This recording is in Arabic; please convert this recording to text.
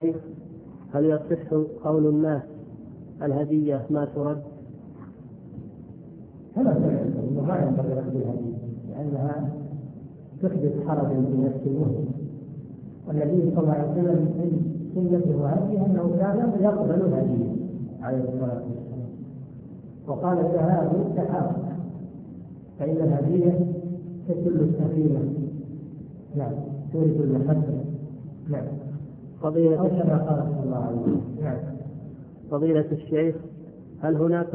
هل يصح قول الناس الهدية ما ترد؟ فلا تعلم انه ما ينبغي رد الهدية لانها تحدث حرجا في نفس المسلم. والنبي صلى الله عليه وسلم من سنته وهديه انه كان يقبل الهدية عليه الصلاه والسلام، وقال الذهاب سحاب فان الهدية تسل السفينة. نعم تورث المحبة. نعم فضيلة كما قال صلى الله عليه وسلم. فضيلة الشيخ، هل هناك